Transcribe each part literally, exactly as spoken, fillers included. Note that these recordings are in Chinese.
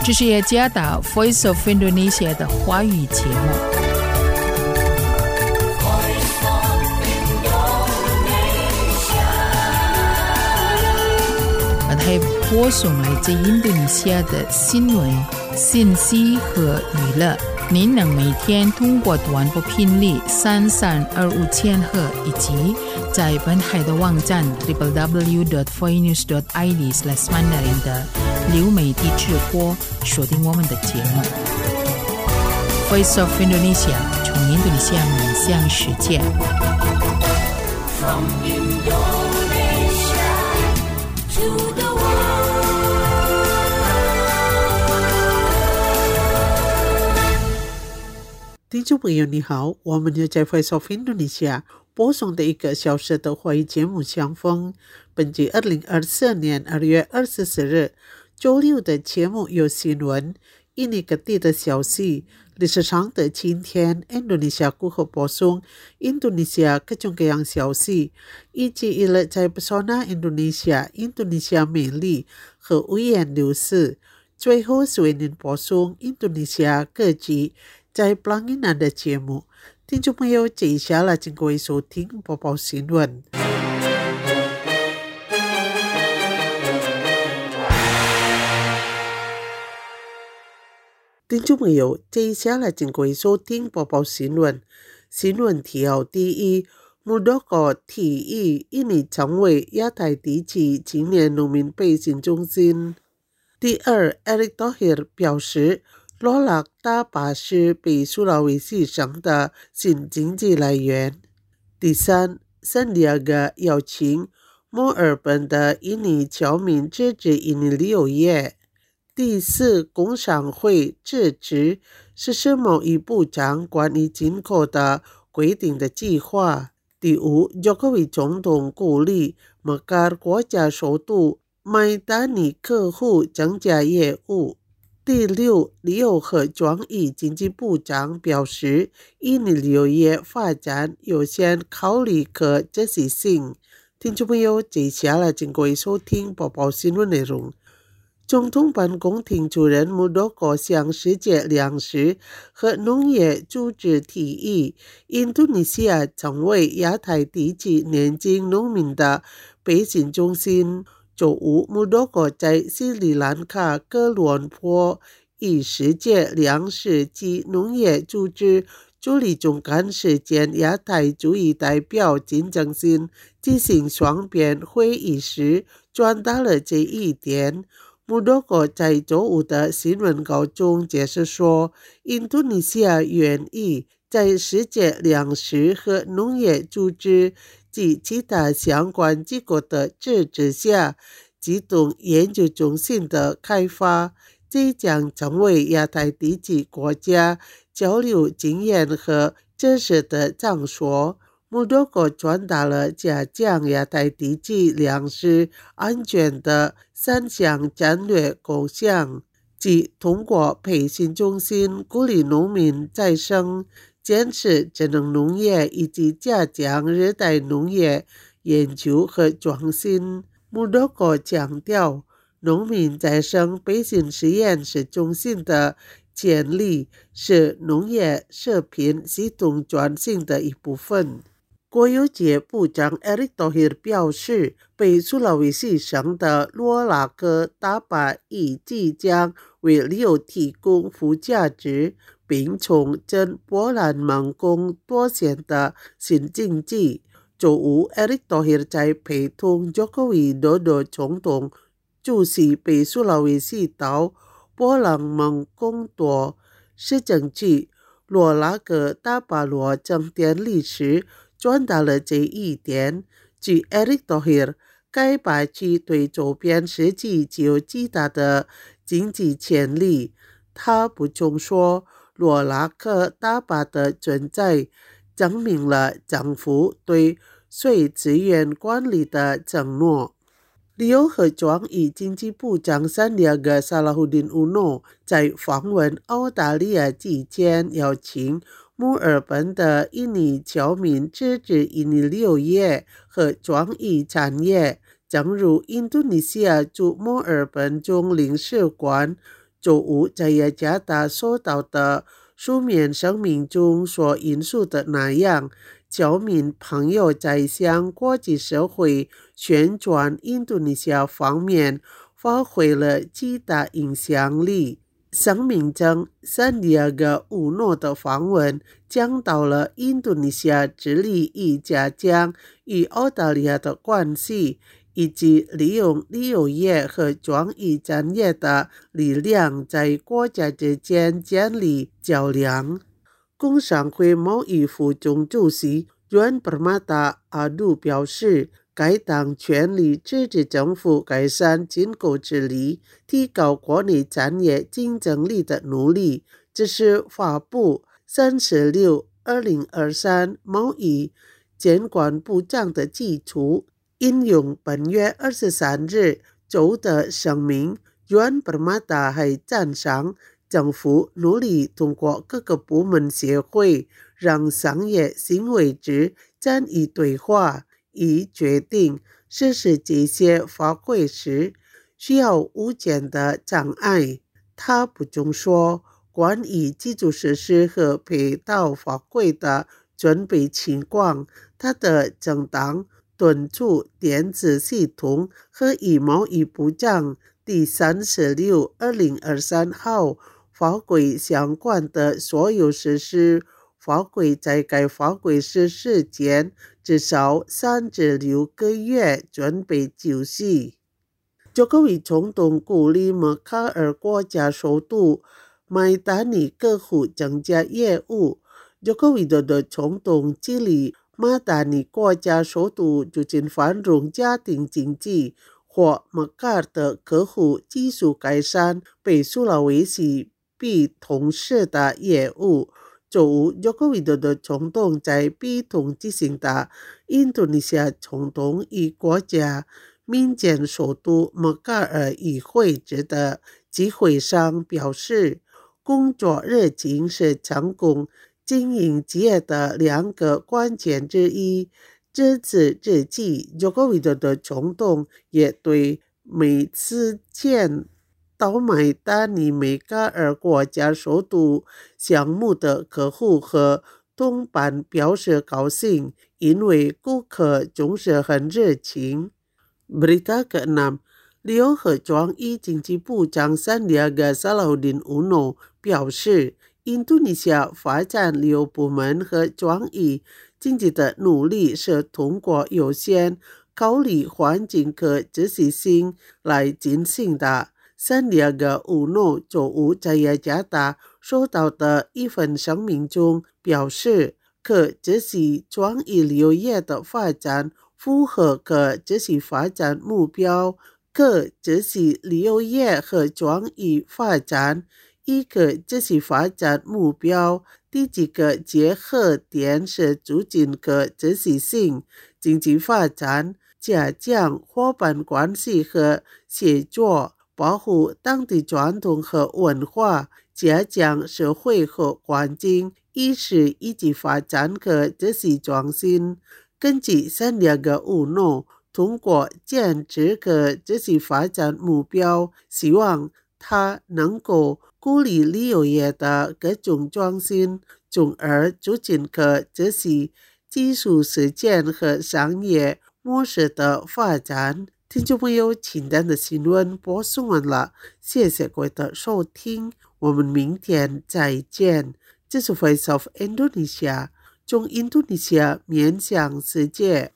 这是耶加达 Voice of Indonesia 的华语节目。它播送来自印度尼西亚的新闻、信息和娱乐。您能每天通过短波频率三三二五千赫以及在本海的网站 double u double u double u dot voinews dot i d slash mandarin 的流媒体直播锁定我们的节目。Voice of Indonesia 从印度尼西亚面向世界。From Indonesia to the world. 听众朋友你好，我们又在 Voice of Indonesia 播送的一个小时的华语节目相逢。本集二零二四年二月二十四日周六的节目有新闻、印尼各地的消息、历史上的今天、印度尼西亚过后播送印度尼西亚各种各样消息，以及一日在 Pesona Indonesia 印度尼西亚美丽和五颜六色。最后是为您播送印度尼西亚各级在 Pelanginan 的节目。听众朋友，接下来请各位收听播报新闻。听众朋友，接下来请各位收听播报新闻。新闻提要第一，穆多哥提议印尼成为亚太地区青年农民培训中心。第二 ，Erick Thohir 表示罗勒大巴是北苏拉威西省的新经济来源。第三，圣地亚哥邀请墨尔本的印尼侨民支持印尼旅游业。第四，工商会支持实施贸易部长关于进口的规定的计划。第五，Jokowi总统鼓励每个国家首都麦达尼客户增加业务。第六，旅游和创意经济部长表示，印尼旅游业发展优先考虑可持续性。听众朋友，接下来请各位收听播报新闻内容。总统办公厅主任穆多哥向世界粮食和农业组织提议，印度尼西亚成为亚太地区年轻农民的培训中心。周五，穆多哥在斯里兰卡哥伦坡与世界粮食及农业组织助理总干事兼亚太主义代表金正新进行双边会议时传达了这一点。穆多哥在周五的新闻稿中解释说，印度尼西亚愿意在世界粮食和农业组织及其他相关机构的支持下，启动研究中心的开发，这将成为亚太地区国家交流经验和知识的场所。穆多哥传达了加强亚太地区粮食安全的三项战略构想，即通过培训中心鼓励农民再生、坚持智能农业以及加强热带农业研究和创新。穆多哥强调，农民再生培训实验室中心的建立是农业食品系统转型的一部分。国有界部长 Erick Thohir 表示，北苏拉威西省的罗拉哥大巴已即将为旅游提供附加值，并重振波兰盲工多线的新经济。周五 ，Erick Thohir 在陪同 Jokowi Dodo 总统出席北苏拉威西岛波兰盲工多市政区罗拉哥大巴罗正典礼时传达了这一点。据 Erick Thohir， 该巴区对周边市区具有极大的经济潜力。他补充说，罗拉克大巴的存在证明了政府对水资源管理的承诺。旅游和创意经济部长 Sandiaga Salahuddin Uno 在访问澳大利亚期间邀请墨尔本的印尼侨民支持印尼旅游业和创意产业。正如印度尼西亚驻墨尔本总领事馆就如在雅加达收到的书面声明中所引述的那样，侨民朋友在向国际社会宣传印度尼西亚方面发挥了极大影响力。声明中，圣地亚哥乌诺的访问讲到了印度尼西亚致力于加强与澳大利亚的关系，以及利用旅游业和创意产业的力量在国家之间建立桥梁。工商会贸易副总主席Juan Permata阿杜表示，该党全力支持政府改善进口治理，提高国内产业竞争力的努力。这是发布三十六二零二三贸易监管部长的基础。引用本月二十三日州的声明， Juan Permata 还赞赏政府努力通过各个部门协会，让商业行为之战役对话，以决定实施这些法规时需要物件的障碍。他补充说，关于基础设施和配套法规的准备情况，他的政党敦促电子系统和与贸易部长第三十六二零二三号法规相关的所有实施法规在该法规实施前至少三至六个月准备就绪。佐科维总统鼓励默卡尔国家首都麦达尼客户增加业务。佐科维多的总统激励马达尼国家首都促进繁荣家庭经济，或默卡尔的客户技术改善北苏拉维西比同事的业务。就如佐科维多的总统在比同举行的印度尼西亚总统与国家民间首都默卡尔与会址的集会上表示，工作热情是成功经营企业的两个关键之一。这次日记，佐科维多的总统也对每次见到麦达尼梅加尔国家首都项目的客户和同伴表示高兴，因为顾客总是很热情。Berita keenam, 旅游和创意经济部长Sandiaga Salahuddin Uno 表示，印度尼西亚发展旅游部门和创意经济的努力是通过优先考虑环境可持续性来进行的。Sandiaga Uno 就如在雅加达收到的一份声明中表示，可持续创意旅游业的发展符合可持续发展目标。可持续旅游业和创意发展一可持续发展目标第几个结合点是促进可持续性经济发展，加强伙伴关系和协作，保护当地传统和文化，加强社会和环境意识，以及发展可持续创新。根据Sandiaga Uno，通过坚持可持续发展目标，希望它能够鼓励旅游业的各种创新，从而促进可持续技术实践和商业模式的发展。听众朋友，今天的新闻播送完了，谢谢各位的收听，我们明天再见。这是 Voice of Indonesia， 从印度尼西亚面向世界。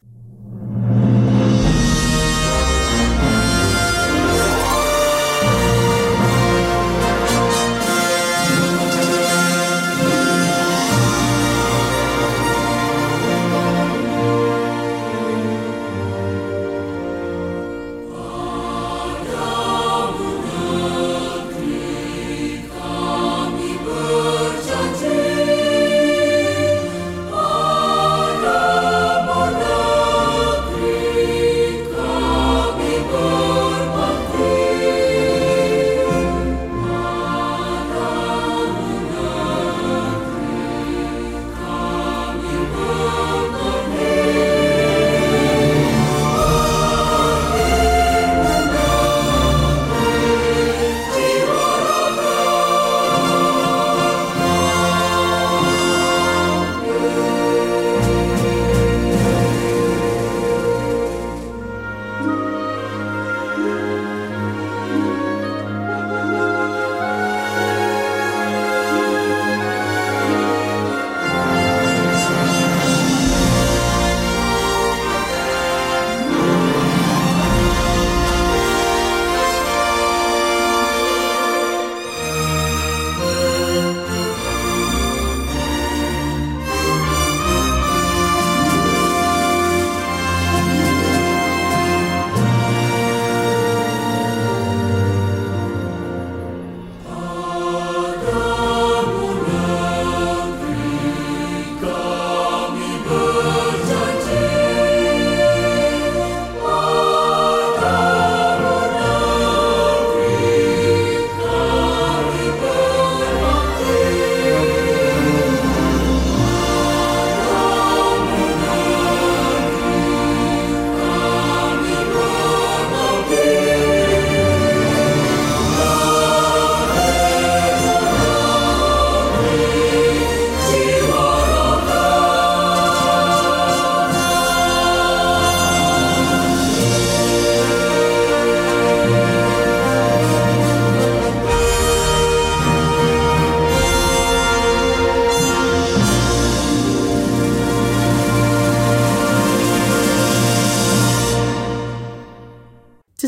Pada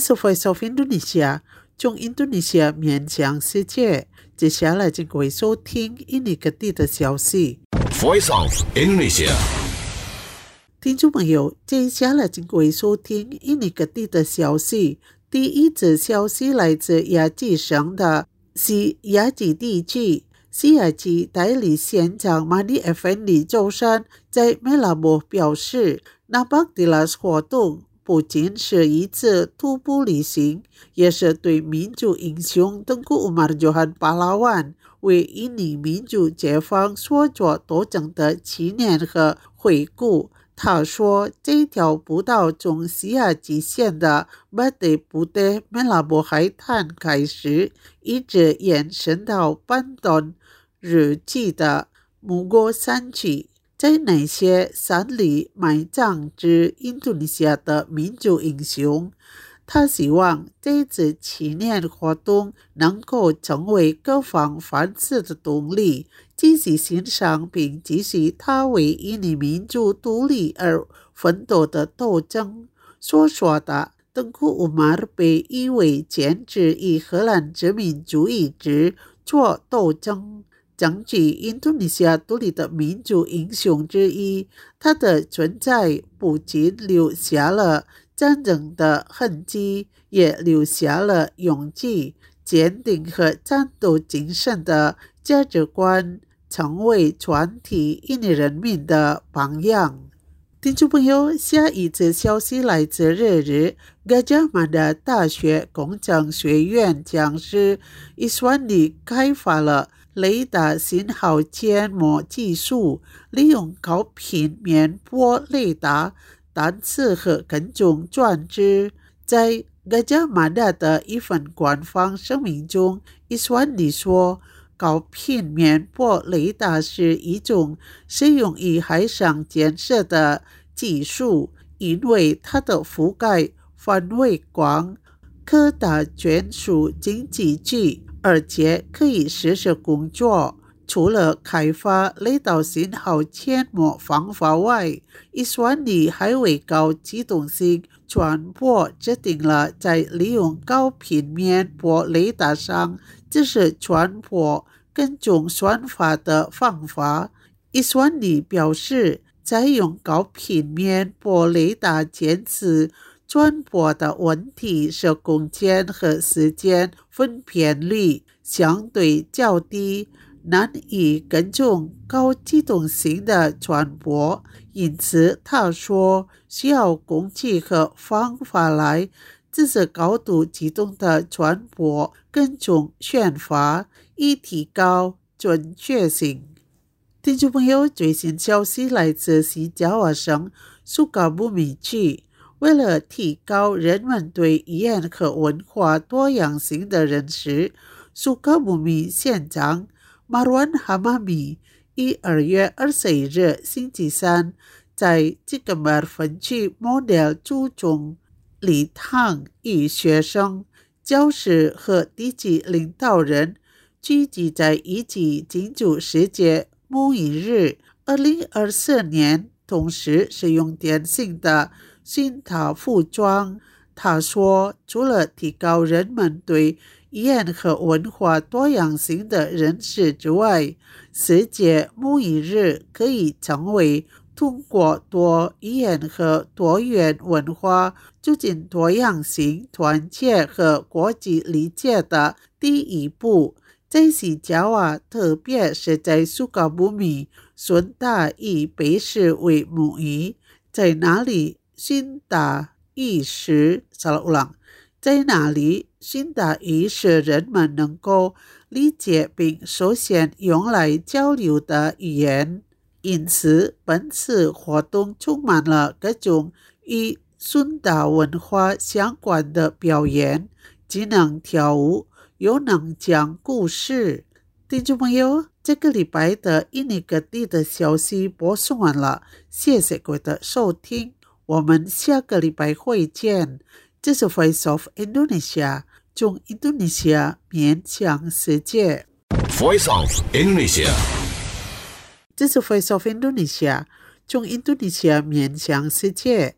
是 Voice of Indonesia， 从印度尼西亚面向世界。接下来请各位收听印尼各地的消息。 Voice of Indonesia， 听众朋友，接下来请各位收听印尼各地的消息。第一则消息来自雅吉省的是雅吉地区。西雅吉代理县长马里 Effendi 周三在梅拉博表示，纳巴迪拉斯活动不仅是一次徒步旅行，也是对民主英雄登古乌马尔·约翰·巴拉万为印尼民主解放所做斗争的纪念和回顾。他说，这条步道从西雅吉县的巴德布德梅拉博海滩开始，一直延伸到半段日记的木果山区，在那些山里埋葬着印度尼西亚的民主英雄。他希望这次纪念活动能够成为各方反思的动力，继续欣赏并继续他为印尼民主独立而奋斗的斗争。所说的登古乌马尔被誉为坚持以荷兰殖民主义者做斗争，争取印度尼西亚独立的民主英雄之一。他的存在不仅留下了战争的痕迹，也留下了勇气、坚定和战斗精神的价值观，成为全体印尼人民的榜样。听众朋友，下一则消息来自日日嘎加马达大学工程学院讲师伊斯万里开发了雷达信号建模技术，利用高频面波雷达探测和跟踪装置。在嘎加马达的一份官方声明中，伊斯万里说，高频面波雷达是一种适用于海上建设的技术，因为它的覆盖范围广，可达全属经济区，而且可以实时工作。除了开发雷达信号建模方法外，伊斯万里还为高机动性传播制定了在利用高频面波雷达上支持传播跟踪算法的方法。伊斯万里表示，采用高频面波雷达监视传播的问题是空间和时间分辨率相对较低，难以跟踪高机动性的传播，因此他说需要工具和方法来支持高度机动的传播跟踪算法，以提高准确性。听众朋友，最新消息来自西爪哇省苏卡布米区，为了提高人们对语言和文化多样性的认识，苏卡布米县长Marwan Hamami于二月二十一日星期三在吉格马尔分区 model 注重礼堂与学生、教师和地区领导人聚集在一起庆祝世界母语日二零二四年，同时使用典型的熏陶服装。他说，除了提高人们对语言和文化多样性的认识之外，世界母语日可以成为通过多语言和多元文化促进多样性、团结和国际理解的第一步。在西爪哇，特别是在苏卡布米，顺达语被视为母语，在哪里顺达语时在哪里顺达语是人们能够理解并首先用来交流的语言。因此，本次活动充满了各种与顺达文化相关的表演，既能跳舞又能讲故事。听众朋友，这个礼拜的印尼各地的消息播送完了，谢谢各位的收听，我们下个礼拜会见。这是 Voice of Indonesia， 从印度尼西亚面向世界。 Voice of Indonesia， 这是 Voice of Indonesia， 从印度尼西亚面向世界。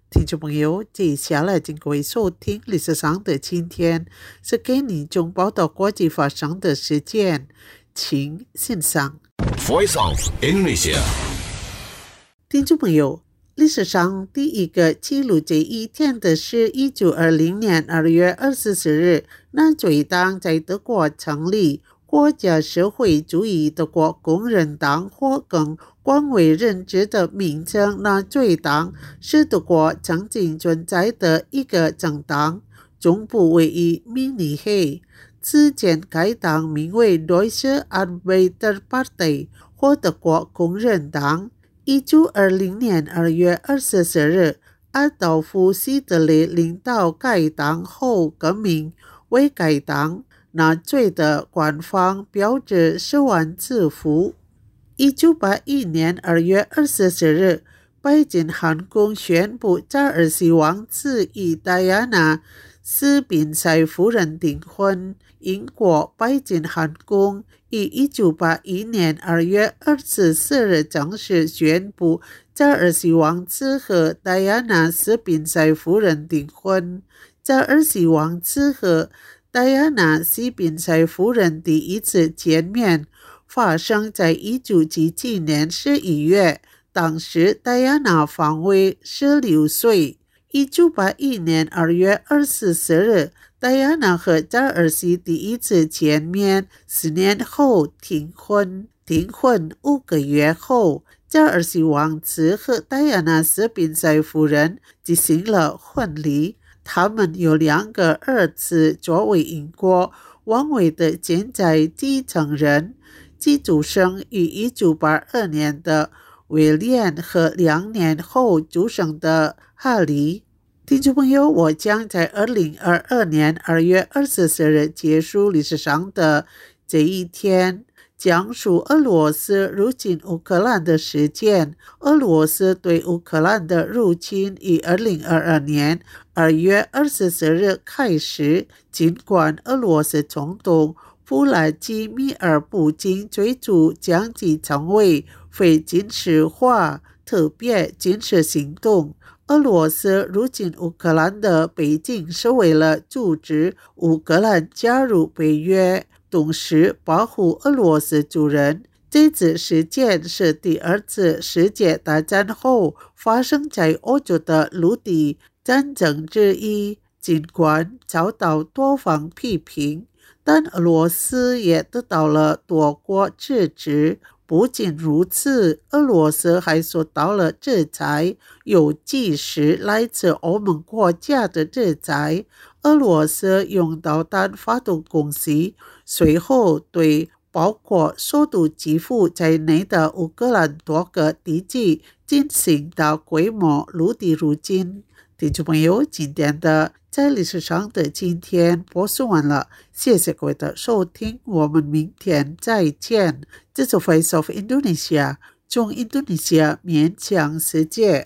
听众朋友，接下来请各位收听历史上的今天，是给你中报道国际发生的事件，请欣赏。 Voice of Indonesia。 听众朋友，历史上第一个记录这一天的是一九二零年二月二十四日，纳粹党在德国成立，国家社会主义德国工人党或更广为人知的名称纳粹党，是德国曾经存在的一个政党，总部位于慕尼黑。此前该党名为 Deutsche Arbeiterpartei 或德国工人党。一九二零年二月二十四日，阿道夫·希特勒领导该党后革命，为该党纳粹的官方标志十万字符。一九八一年二月二十四日，北京汉宫宣布查尔斯王子与戴安娜斯宾塞夫人订婚。英国北京汉宫于一九八一年二月二十四日正式宣布查尔斯王子和戴安娜斯宾塞夫人订婚。查尔斯王子和戴安娜斯宾塞夫人第一次见面发生在一九七七年十一月，当时戴安娜方为十六岁。一九八一年二月二十四日，戴安娜和查尔斯第一次见面，四年后订婚。订婚五个月后，查尔斯王子和戴安娜斯宾塞夫人举行了婚礼。他们有两个儿子作为英国王位的现在继承人，即出生于一九八二年的威廉和两年后出生的哈利。听众朋友，我将在二零二二年二月二十四日结束历史上的这一天，讲述俄罗斯入侵乌克兰的事件。俄罗斯对乌克兰的入侵于二零二二年二月二十四日开始，尽管俄罗斯总统普拉基米尔普京最初将其称为非军事化特别军事行动。俄罗斯入侵乌克兰的背景是为了阻止乌克兰加入北约，同时保护俄罗斯族人。这次事件是第二次世界大战后发生在欧洲的陆地战争之一，尽管遭到多方批评，但俄罗斯也得到了多国支持。不仅如此，俄罗斯还受到了制裁，有几十来自欧盟国家的制裁。俄罗斯用导弹发动攻击，随后对包括首都基辅在内的乌克兰多个地区进行大规模陆地入侵。听众朋友，今天的在历史上的今天播送完了，谢谢各位的收听，我们明天再见。这是 Voice of Indonesia， 从印度尼西亚面向世界。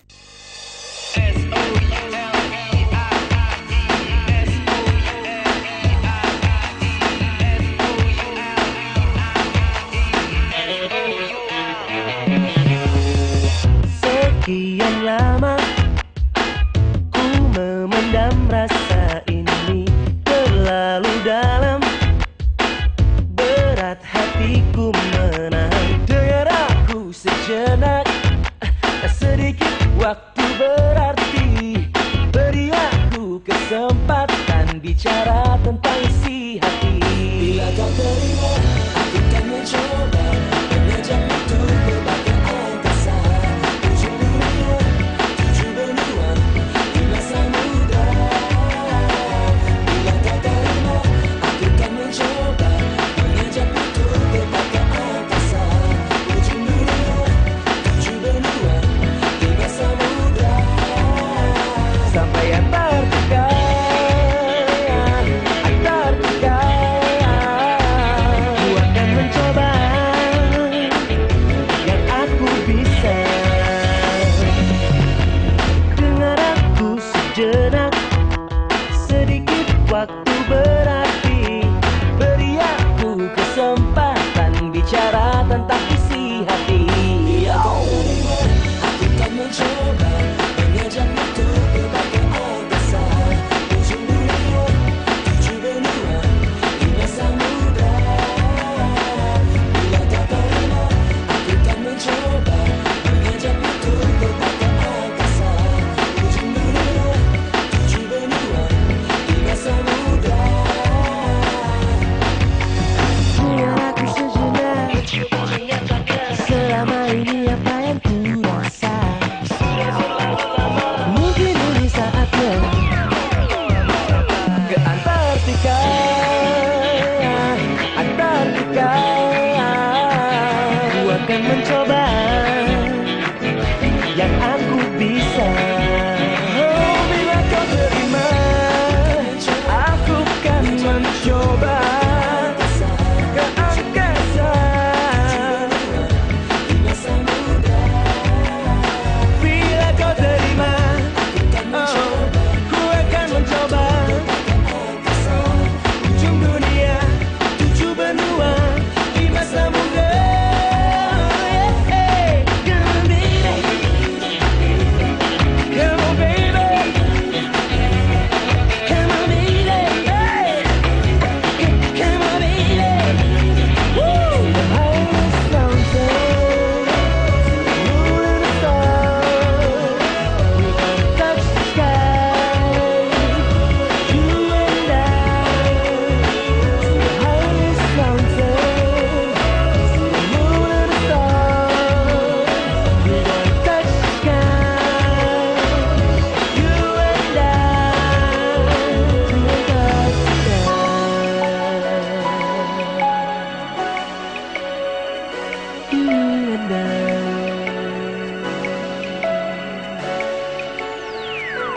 Sekian lama ku memendam rasa ini terlalu dalam, berat hatiku menahan. Dengar aku sejenak, sedikit waktu berarti, beri aku kesempatan bicara tentang isi hati. Bila kau terima, aku akan mencoba mengajak untuk berbagai angkasa, ujung dunia, tujuh benua, lima samudra. Bila kau terima, aku akan mencoba mengajak untuk berbagai angkasa, ujung dunia, tujuh benua, lima samudra. Sampai Antartika, Antartika.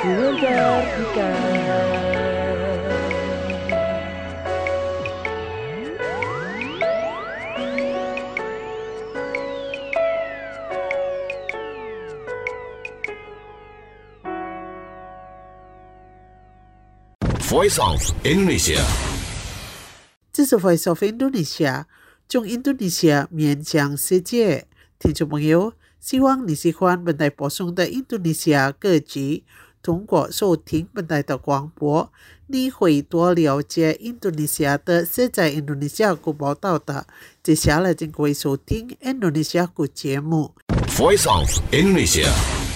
Mengantarkan Voice of Indonesia。 这是 Voice of Indonesia， 从印度尼西亚面向世界。听众朋友，希望你喜欢本台播送的印度尼西亚歌曲。通过收听本台的广播，你会多了解印度尼西亚的现在印度尼西亚国报道的。接下来请各位收听印度尼西亚国节目。 Voice of Indonesia。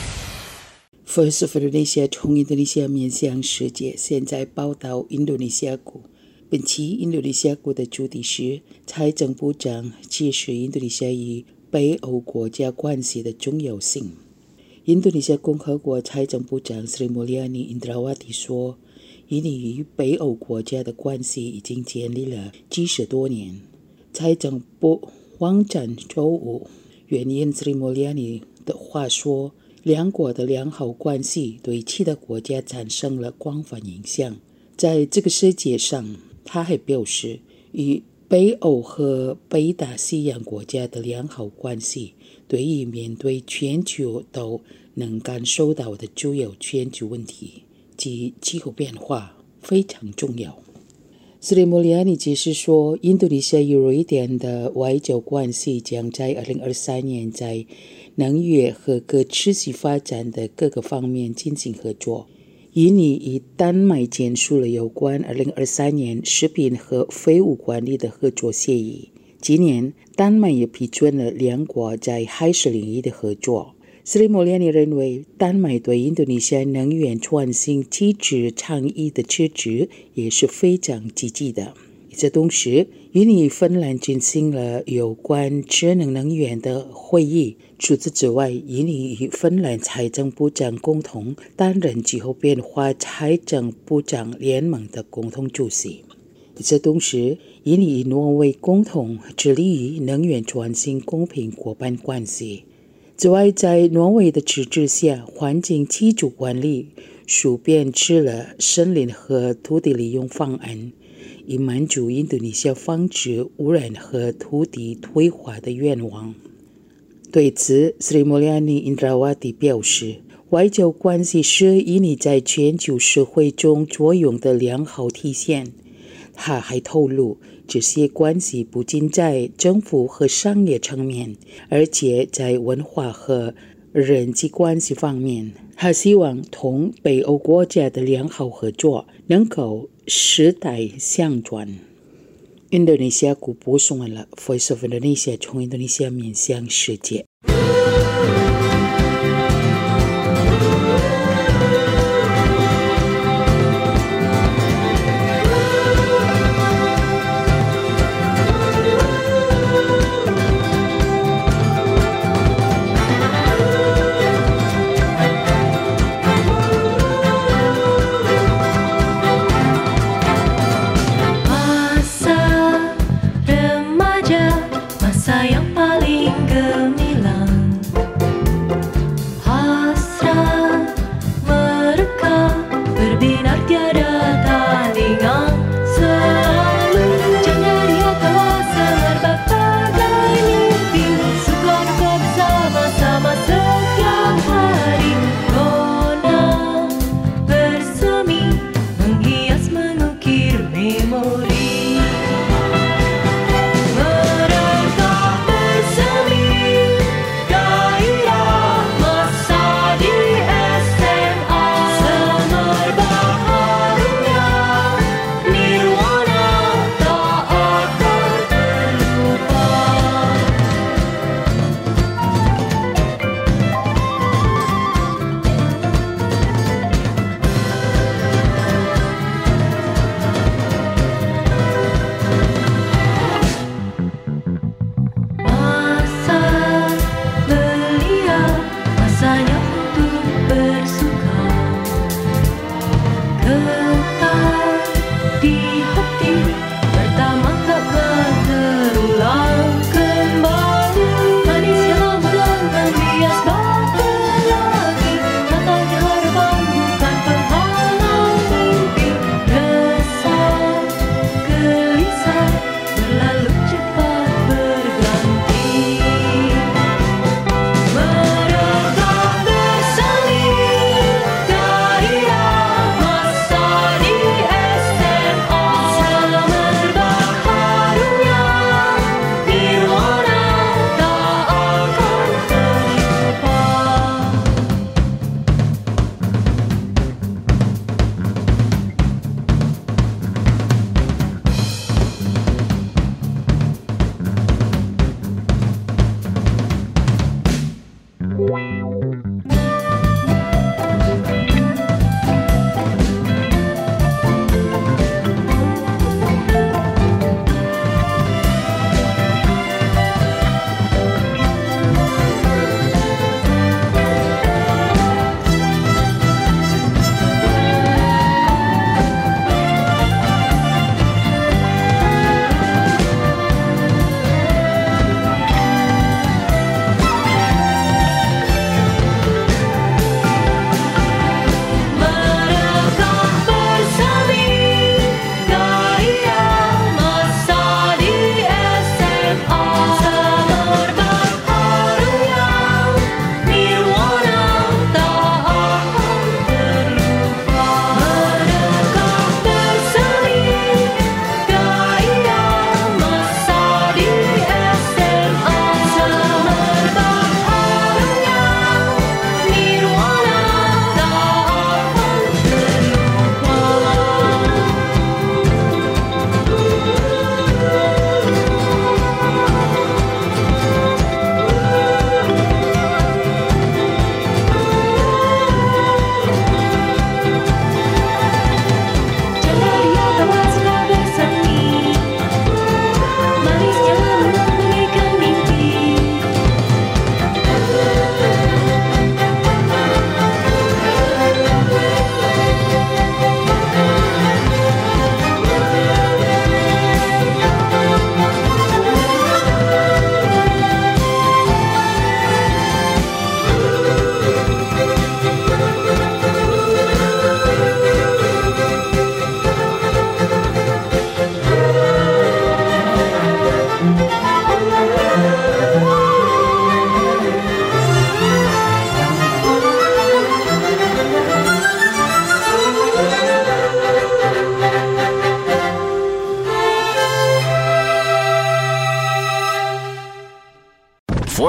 Voice of Indonesia 从印度尼西亚面向世界，现在报道印度尼西亚国。本期印度尼西亚国的主题是财政部长揭示印度尼西亚与北欧国家关系的重要性。印度尼西亚共和国财政部长 Sri Mulyani Indrawati 说，印尼与北欧国家的关系已经建立了几十多年。财政部网站周五援引 Sri Mulyani 的话说，两国的良好关系对其他国家产生了广泛影响。在这个世界上，他还表示，与北欧和北大西洋国家的良好关系对于面对全球都能感受到的主要全球问题及气候变化非常重要。Sri Mulyani 解释说，印度尼西亚与瑞典的外交关系将在二零二三年在能源和可持续发展的各个方面进行合作。印尼与丹麦签署了有关二零二三年食品和废物管理的合作协议。今年，丹麦也批准了两国在海事领域的合作。Sri Mulyani 认为，丹麦对印度尼西亚能源转型机制倡议的支持也是非常积极的。与此同时，印尼与芬兰进行了有关智能能源的会议。除此之外，印尼与芬兰财政部长共同担任气候变化财政部长联盟的共同主席。与此同时，印尼与挪威共同致力于能源转型公平伙伴关系。此外，在挪威的支持下，环境基础管理署编制了森林和土地利用方案，以满足印度尼西亚防止污染和土地退化的愿望。对此 ，Sri Mulyani Indrawati 表示，外交关系是印尼在全球社会中作用的良好体现。他还透露，这些关系不仅在政府和商业层面，而且在文化和人际关系方面。他希望同北欧国家的良好合作能够世代相传。印度尼西亚国播送完了 Voice of Indonesia 从印度尼西亚面向世界。 Masa remaja, masa yang paling gemilang.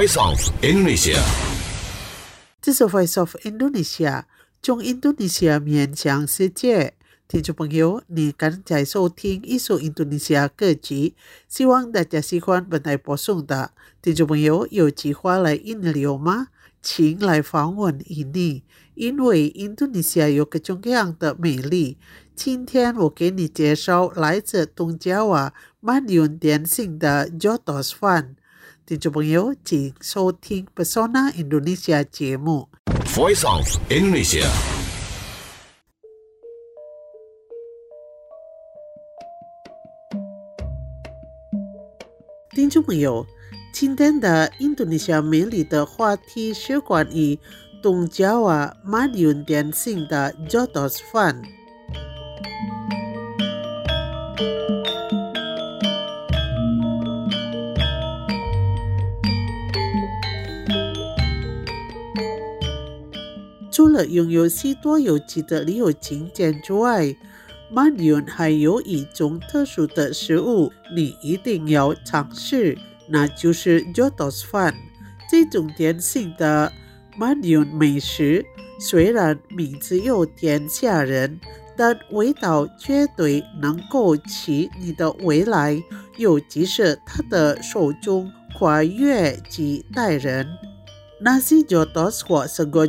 Voice of Indonesia。 这是 Voice of Indonesia， 中印度尼西亚面向世界。听众朋友，你刚才收听一首印度尼西亚歌曲，希望大家喜欢本台播送的。听众朋友，有计划来印尼游吗？请来访问印尼，因为印度尼西亚有各种各样的美丽。今天我给你介绍来自东爪哇曼云典型的 Jotos Fun。听众朋友，请收听 Pesona Indonesia 节目。 Voice of Indonesia。 听众朋友，今天的印度尼西亚美丽的话题是关于东爪哇曼云典型的 Jotos Fun。除了拥有许多有趣的旅游景点之外，曼云还有一种特殊的食物，你一定要尝试，那就是 Jotos Fun。这种典型的曼云美食，虽然名字有点吓人，但味道绝对能够起你的胃来，尤其是它的受众跨越几代人。Nasi Jotos 或 Sego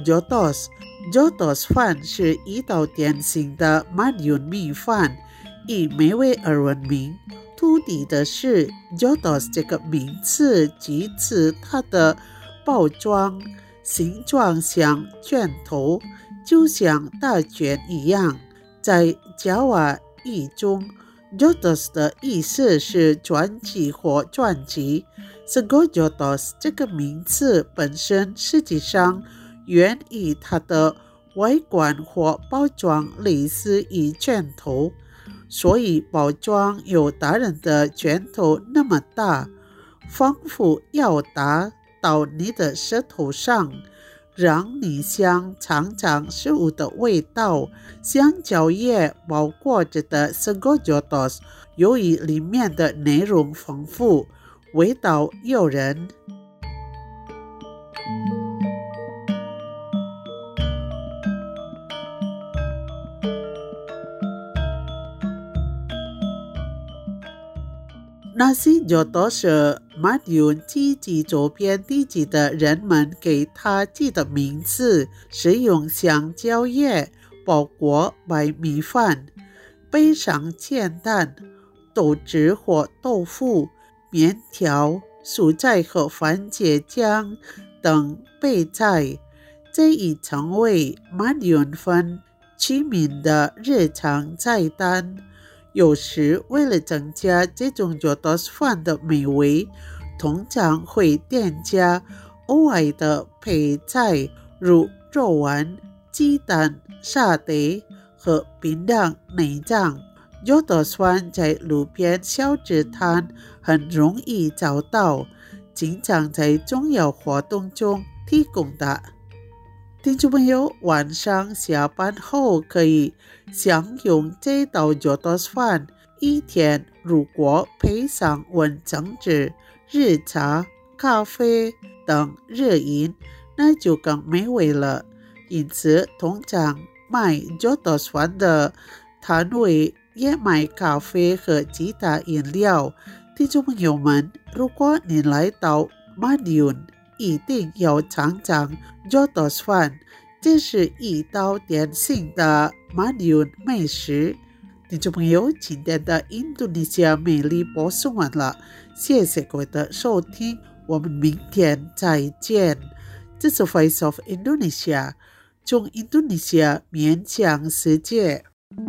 Jotos。Jotos Fun 是一道典型的曼云米饭，以美味而闻名。特别的是 Jotos 这个名字其次它的包装形状像卷头，就像大卷一样。在爪哇语中 Jotos 的意思是传奇或传奇。Sego Jotos 这个名字本身实际上源于它的外观或包装类似于拳头，所以包装有大人的拳头那么大，仿佛要打到你的舌头上，让你想尝尝食物的味道。香蕉叶包裹着的 Sego Jotos， 由于里面的内容丰富，味道诱人。Nasi Jotos 是曼云自己周边地区的人们给它起的名字，是用香蕉叶包裹白米饭，配上煎蛋、豆汁或豆腐、面条、蔬菜和番茄酱等配菜，这已成为曼云饭居民的日常菜单。有时为了增加这种 Jotos Fun 的美味，通常会添加额外的配菜，如肉丸、鸡蛋、沙爹和槟榔内脏。Jotos Fun 在路边小吃摊很容易找到，经常在重要活动中提供的。听众朋友，晚上下班后可以享用这道 Jotos Fun， 一天如果配上温蒸汁、日茶、咖啡等热饮，那就更美味了。因此，通常卖 Jotos Fun 的摊位也卖咖啡和其他饮料。听众朋友们，如果你来到曼云，一定要尝尝 Jotos Fun， 这是一道典型的曼云美食。听众朋友，今天的印度尼西亚美丽播送完了，谢谢各位的收听，我们明天再见。这是 Voice of Indonesia， 从印度尼西亚面向世界。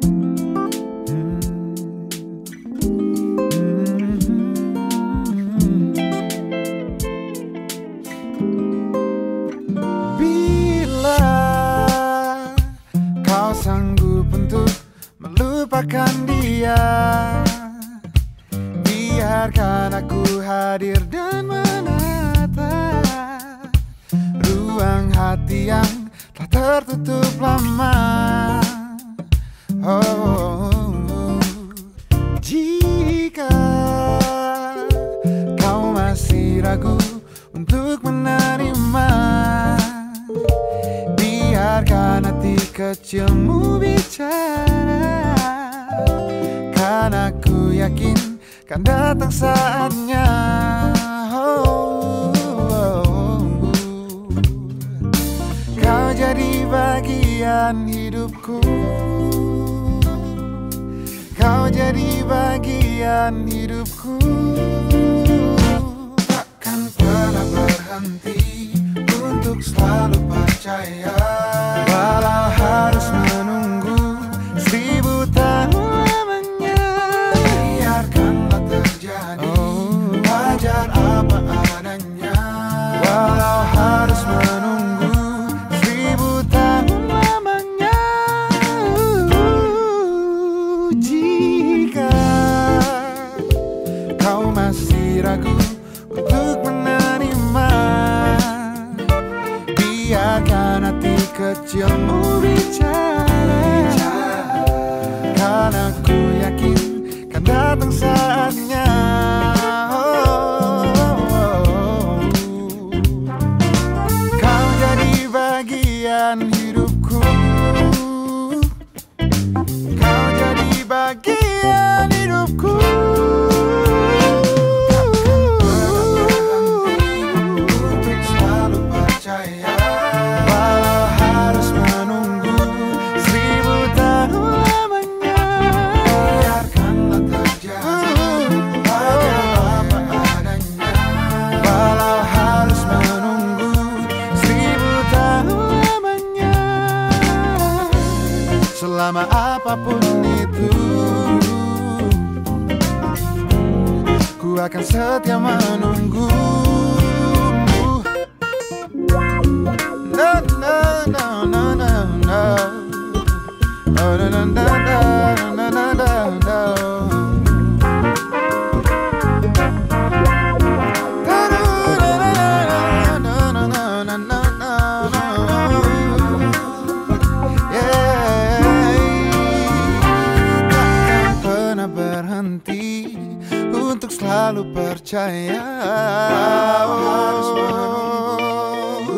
Melupakan dia, biarkan aku hadir dan menata ruang hati yang telah tertutup lama. Oh, jika kau masih ragu untuk men kecilmu bicara, karena ku yakin kan datang saatnya. Oh, oh, oh. Kau jadi bagian hidupku, kau jadi bagian hidupku. Takkan pernah berhenti untuk selalu percaya, walau harus menunggu seribu tahun lamanya. Biarkanlah terjadi, wajar apa adanya, walau harus menunggu seribu tahun lamanya. Jika kau masih ragu untuk menerima, biarkan hati kecilmu bicara, karena ku yakin kan datang saatnya. Oh, oh, oh. Kau jadi bagian hidupku, kau jadi bagian hidupku. Selama apapun itu, ku akan setia menunggu. No, no, no, no, no, no. Oh, no, no, no, no, no, no, no. Untuk selalu percaya, harus menunggu.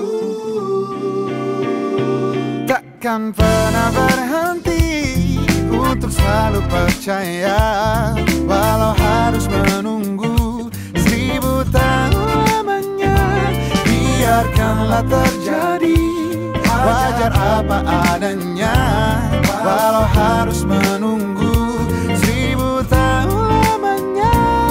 Takkan pernah berhenti untuk selalu percaya, walau harus menunggu seribu tahun lamanya. Biarkanlah terjadi, wajar apa adanya, walau harus menunggu seribu tahun lamanya.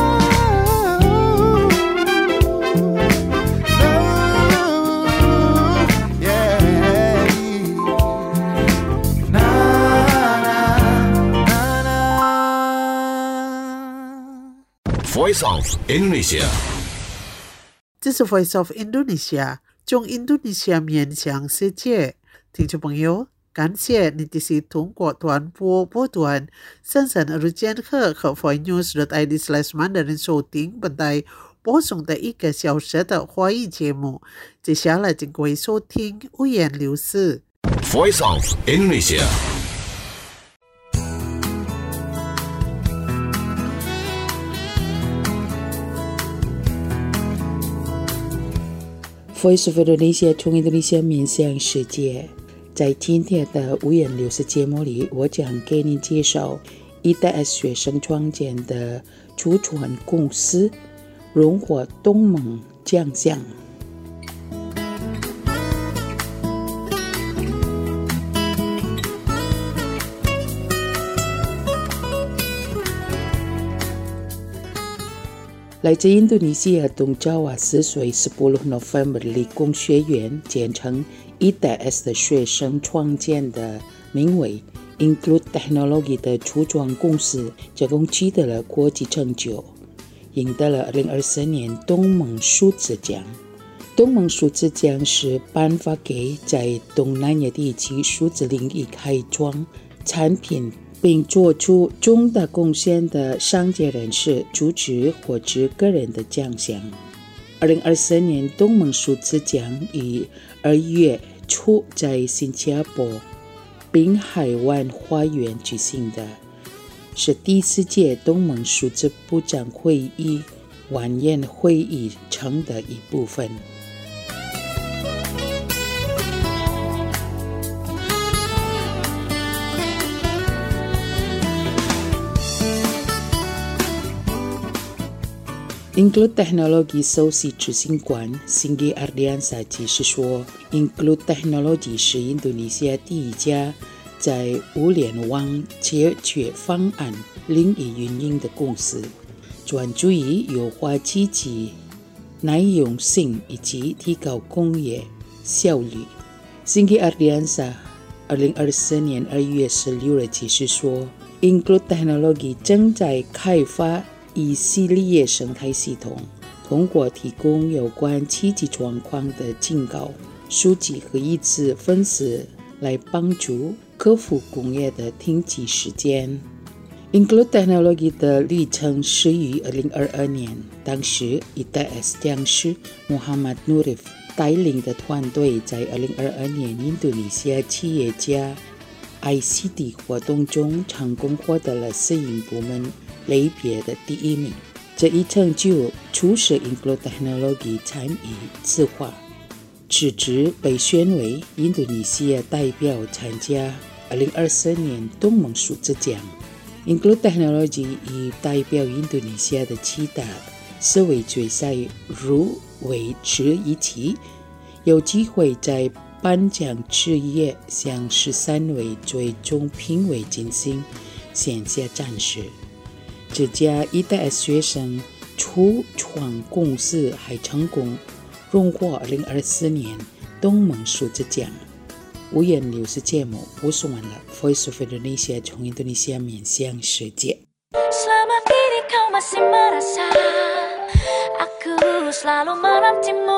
Voice of Indonesia， 这是 Voice of Indonesia， 从印度尼西亚面向世界。听众朋友，感谢你继续通过短波波段三三二千赫和 voicenews.id slash mandarin 收听本台播送的一个小时的华语节目。接下来请各位收听五言六事。 Voice of Indonesia。 Voice of Indonesia 从印度尼西亚面向世界。在今天的五言六事节目里，我将给您介绍 E D S 学生创建的储存公司荣获东盟奖项。来自印度尼西亚东爪哇四岁十八 November 理工学院简称 E D S 的学生创建的名为 Include Technology 的初创公司，这共取得了国际成就，赢得了二零二四年东盟数字奖。东盟数字奖是颁发给在东南亚地区数字领域开创产品并做出重大贡献的商界人士、组织或者个人的奖项。二零二四年东盟数字奖于二月初在新加坡滨海湾花园举行的，是第四届东盟数字部长会议晚宴会议程的一部分。 Include Technology首席执行官 Singgi Ardiansah 解释说 ，Include Technology 是印度尼西亚第一家在物联网解决方案领域运营的公司，专注于优化机器耐用性以及提高工业效率。Singgi Ardiansah 二零二四年二月十六日解释说 ，Include Technology 正在开发一系列生态系统，通过提供有关气机状况的警告、数据和一次分析来帮助克服工业的停机时间。Include Technology 的历程始于二零二二年，当时 I T S 讲师 Muhammad Nurif 带领的团队在二零二二年印度尼西亚企业家 I C T 活动中成功获得了摄影部门类别的第一名。这一成就促使 Include Technology 参与此划，此次被选为印度尼西亚代表参加二零二四年东盟数字奖。Include Technology 以代表印度尼西亚的七大世卫决赛入围之一起，有机会在颁奖之夜向十三位最终评委进行线下展示。这家 I T S 学生初创公司还成功荣获二零二四年东盟数字奖。五言六十节目播送完了 Voice of Indonesia 从印度尼西亚面向世界。 Selama ini kau masih merasa aku selalu menantimu.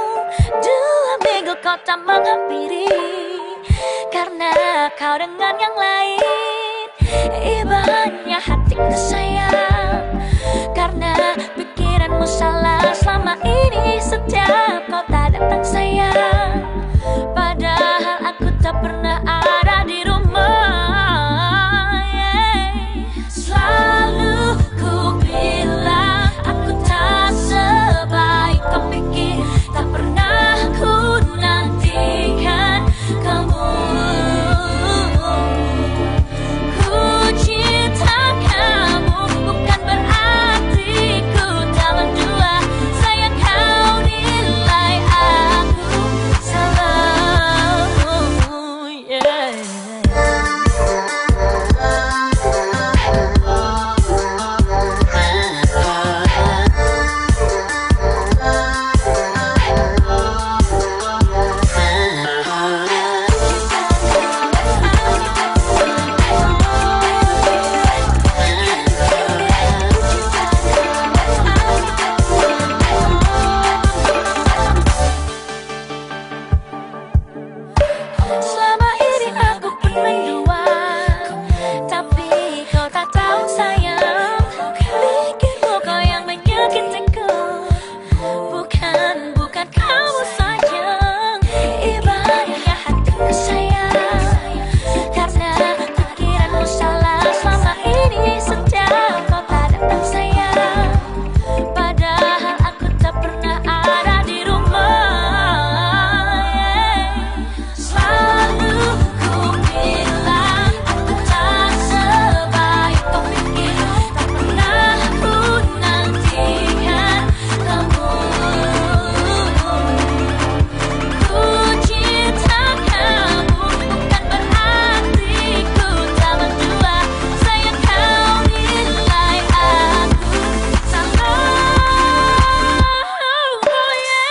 Dua minggu kau tak menghampiri karena kau dengan yang lain. Ibanya hatiku sayang karena pikiranmu salah selama ini. Setiap kau tak datang sayang, padahal aku tak pernah ada di rumah. Selalu ku bilang aku tak sebaik kau pikir, tak pernah ku nantikan kamu. Ku cinta kamu bukan berarti ku dalam dua. Sayang kau nilai aku selalu, yeah. Selama ini aku perlindungan, tapi kau tak tahu sayang. Pikirmu kau yang menyakitiku, bukan, bukan kamu sayang. Ibaratnya hatiku sayang karena pikiranmu salah selama ini. Setiap kau tak datang sayang, padahal aku tak pernah ada di rumah. Selalu ku bilang aku tak sebaik kau pikir, tak pernah ku nantikan kamu. Ku cinta kamu bukan berarti ku dalam dua. Sayang kau nilai aku salah, oh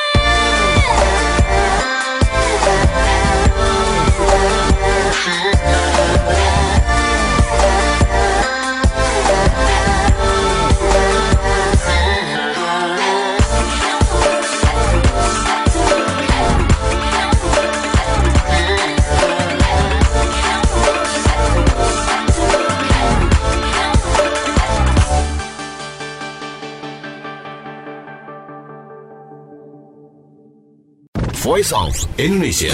Voice of Indonesia.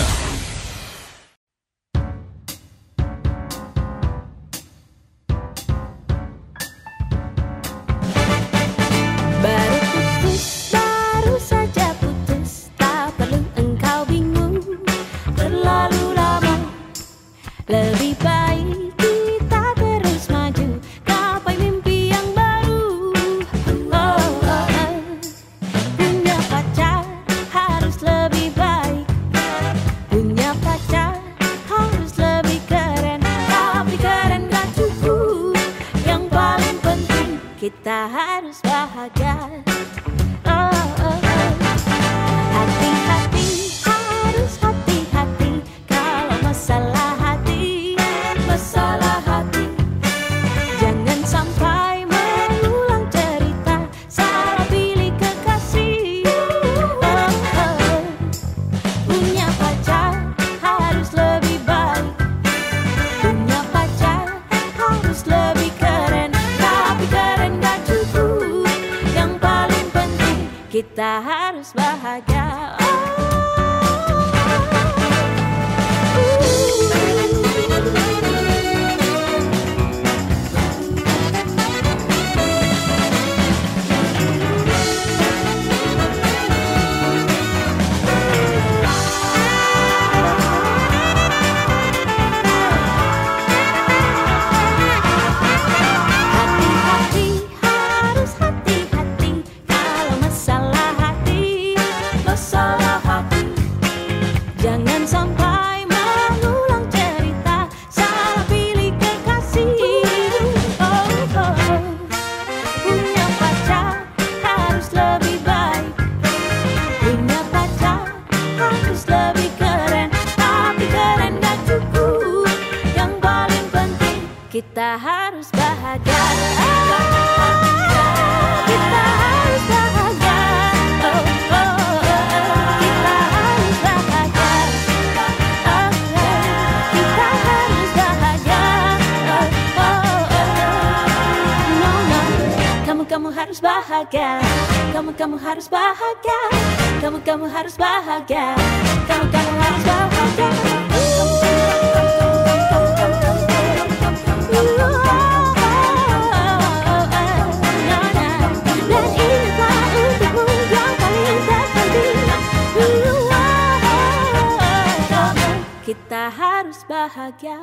Baru putus, baru saja putus, tak perlu engkau bingung terlalu lama. Lebih baik kita terus maju, gapai mimpi yang baru. Oh, oh, oh. kita harus bahagia. Oh, oh, oh. Hati-hati, harus hati-hati kalau masalah hati, masalah hati. Jangan sampai mengulang cerita, salah pilih kekasih. Oh, oh. Punya pacar harus lebih baik, punya pacar harus lebih keren. Tapi keren gak cukup, yang paling penting kita harus bahagia. Hati-hati, harus hati-hati kalau masalah hati, masalah hati. Jangan sampai mengulang cerita, salah pilih kekasih. Oh, oh. Punya pacar harus lebih baik, punya pacar harus lebih keren. Tapi keren gak cukup, yang paling penting kita harus bahagia. Kita harus bahagia. Oh, oh, oh. Kita harus bahagia. Oh, kita harus bahagia. Oh, oh, oh. No, no. Kamu, kamu harus bahagia. Kamu, kamu harus bahagia. Kamu, kamu harus bahagia. Kamu, kamu harus bahagia. Dan inilah untukmu yang paling terpenting. Kita harus bahagia.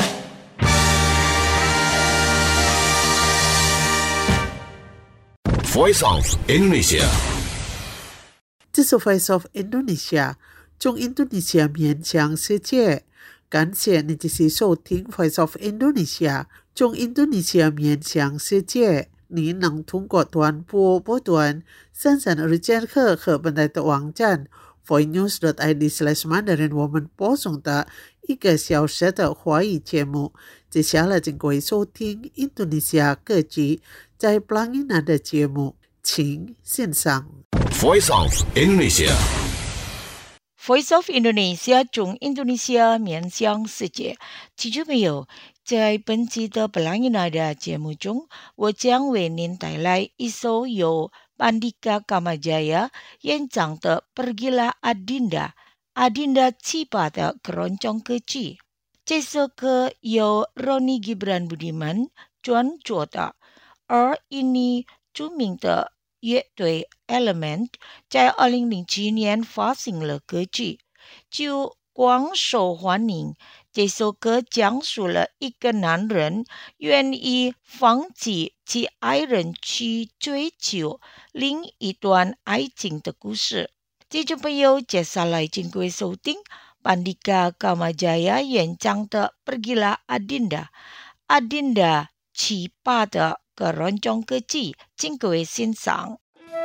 Voice of Indonesia. 这是 Voice of Indonesia， 中印度尼西亚面向世界。感谢你继续收听 Voice of Indonesia， 中印度尼西亚面向世界。你能通过短波波段三三二千赫和本台的网站 voicenews dot i d slash mandarin 我们播送的一个小时的华语节目。接下来请各位收听印度尼西亚各级在 Pelangina 的节目，请欣赏。 Voice of Indonesia. Voice of Indonesia 中印度尼西亚面向世界，记住没有？在本期的布朗伊娜的节目中，我将为您带来一首由Pandika Kamajaya 演唱的《Pergilah Adinda》，Adinda Cipa 的 Keroncong Kecil。这首歌由 Roni Gibran Budiman 专作的，而印尼著名的乐队 Element 在二零零七年发行了歌曲，就广受欢迎。这首歌讲述了一个男人愿意放弃其爱人去追求另一段爱情的故事。听众朋友，接下来请各位收听 Pandika Kamajaya 演唱的 Pergilah Adinda Adinda Cipa 的 Keroncong Kecil， 请各位欣赏。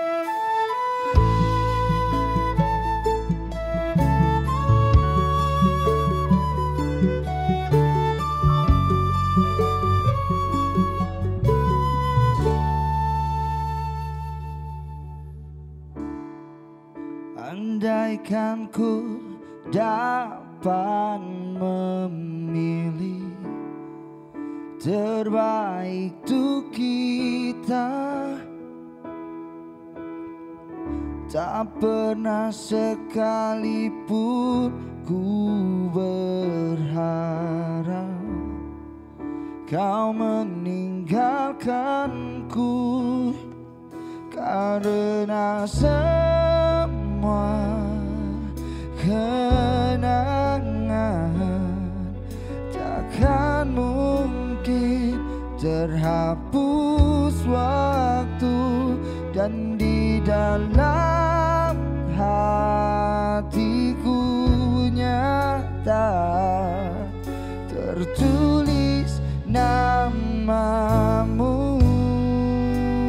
Andaikan ku dapat memilih terbaik untuk kita, tak pernah sekalipun ku berharap kau meninggalkanku, karena semua kenangan takkan mungkin terhapus waktu, dan di dalam hatiku nyata tertulis namamu.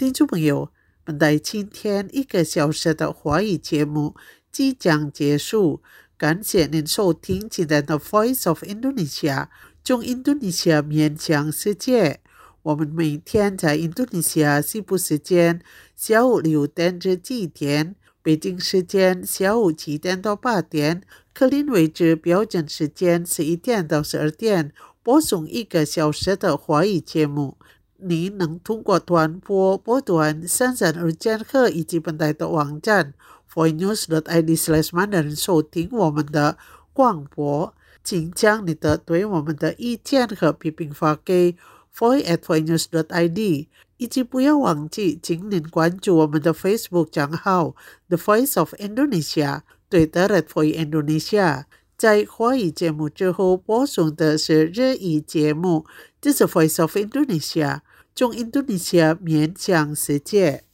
听众朋友，本台今天一个小时的华语节目即将结束，感谢您收听今天的 Voice of Indonesia 中印度尼西亚面向世界。我们每天在印度尼西亚西部时间下午六点至七点，北京时间下午七点到八点，克林位置标准时间十一点到十二点，播送一个小时的华语节目。您能通过短波波段三三二千赫以及本台的网站 voicenews dot i d slash mandarin 收听我们的广播。请将你的对我们的意见和批评发给 voice at voicenews dot i d， 以及不要忘记请您关注我们的 Facebook 账号 The Voice of Indonesia， Twitter at Voice Indonesia。在华语节目之后播送的是日语节目，这是 Voice of Indonesia， 中印度尼西亚面向世界。